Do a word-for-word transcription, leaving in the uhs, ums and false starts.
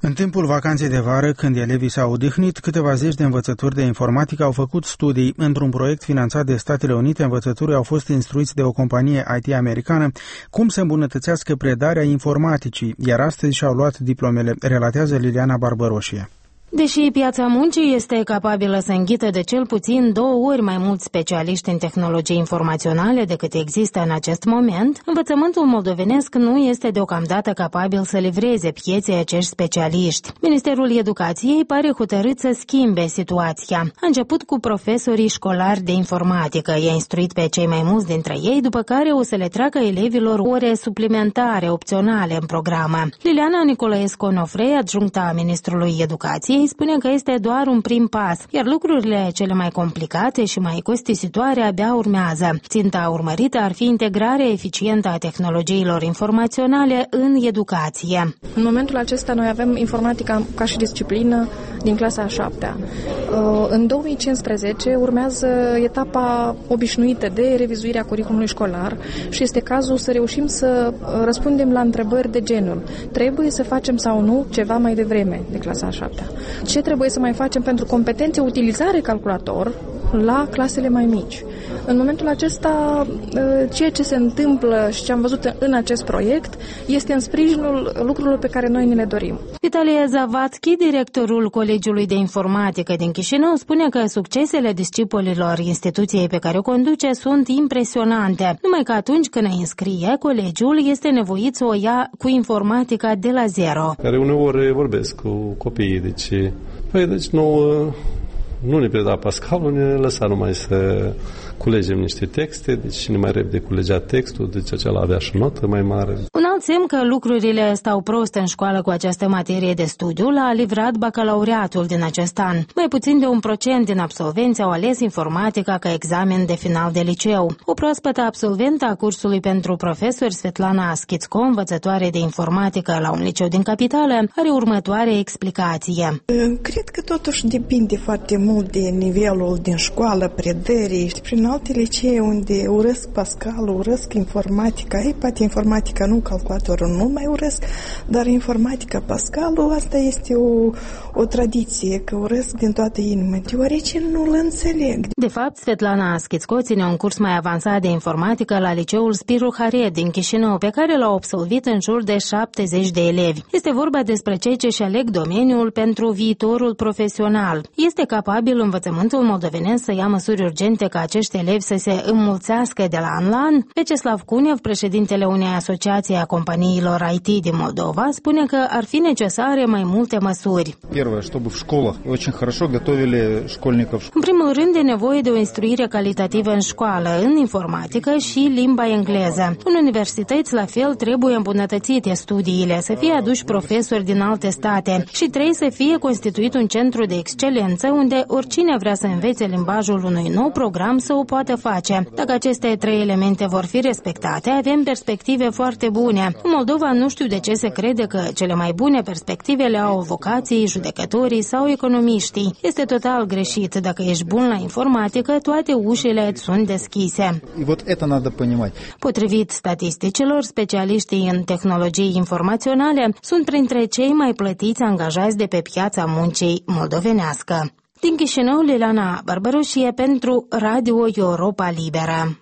În timpul vacanței de vară, când elevii s-au odihnit, câteva zeci de învățători de informatică au făcut studii. Într-un proiect finanțat de Statele Unite, învățătorii au fost instruiți de o companie I T americană cum să îmbunătățească predarea informaticii, iar astăzi și-au luat diplomele, relatează Liliana Barbăroșie. Deși piața muncii este capabilă să înghită de cel puțin două ori mai mulți specialiști în tehnologii informaționale decât există în acest moment, învățământul moldovenesc nu este deocamdată capabil să livreze pieței acești specialiști. Ministerul Educației pare hotărât să schimbe situația. A început cu profesorii școlari de informatică, i-a instruit pe cei mai mulți dintre ei, după care o să le treacă elevilor ore suplimentare, opționale în programă. Liliana Nicolaescu-Onofrei, adjuncta ministrului Educației, spune că este doar un prim pas, iar lucrurile cele mai complicate și mai costisitoare abia urmează. Ținta urmărită ar fi integrarea eficientă a tehnologiilor informaționale în educație. În momentul acesta noi avem informatica ca și disciplină din clasa a șaptea. În două mii cincisprezece urmează etapa obișnuită de revizuirea curriculumului școlar și este cazul să reușim să răspundem la întrebări de genul: trebuie să facem sau nu ceva mai devreme de clasa a șaptea? Ce trebuie să mai facem pentru competențe utilizare calculator la clasele mai mici? În momentul acesta, ceea ce se întâmplă și ce am văzut în acest proiect este în sprijinul lucrurilor pe care noi ne le dorim. Vitalie Zavatski, directorul Colegiului de Informatică din Chișinău, spune că succesele discipolilor instituției pe care o conduce sunt impresionante, numai că atunci când îi înscrie, colegiul este nevoit să o ia cu informatica de la zero. Care uneori vorbesc cu copiii, deci, păi, deci nouă nu ne preda Pascalul, ne lăsa numai să culegem niște texte, deci cine mai repede culegea textul, deci acela avea și notă mai mare. Un alt semn că lucrurile stau prost în școală cu această materie de studiu l-a livrat bacalaureatul din acest an. Mai puțin de un procent din absolvenți au ales informatica ca examen de final de liceu. O proaspătă absolventă a cursului pentru profesori, Svetlana Schițco, învățătoare de informatică la un liceu din capitală, are următoarea explicație. Cred că totuși depinde foarte mult de nivelul din școală, predării. Prin alte licee unde urăsc Pascalul, urăsc informatica, ei, poate informatica nu, calculatorul nu mai urăsc, dar informatica Pascalul, asta este o, o tradiție, că urăsc din toată inima, deoarece nu-l înțeleg. De fapt, Svetlana Schițco ține un curs mai avansat de informatică la liceul Spiru Haret din Chișinău, pe care l-au absolvit în jur de șaptezeci de elevi. Este vorba despre cei ce își aleg domeniul pentru viitorul profesional. Este capabil învățământul moldovenesc să ia măsuri urgente ca acești elevi să se înmulțească de la an la an? Vyacheslav Kunev, președintele unei asociații a companiilor I T din Moldova, spune că ar fi necesare mai multe măsuri. În primul rând, e nevoie de o instruire calitativă în școală, în informatică și limba engleză. În universități, la fel, trebuie îmbunătățite studiile, să fie aduși profesori din alte state și trebuie să fie constituit un centru de excelență unde oricine vrea să învețe limbajul unui nou program să o poată face. Dacă aceste trei elemente vor fi respectate, avem perspective foarte bune. În Moldova nu știu de ce se crede că cele mai bune perspective le au avocații, judecătorii sau economiștii. Este total greșit. Dacă ești bun la informatică, toate ușile îți sunt deschise. Potrivit statisticilor, specialiștii în tehnologii informaționale sunt printre cei mai plătiți angajați de pe piața muncii moldovenească. Din Chișinău, Liliana Barbăroșie pentru Radio Europa Liberă.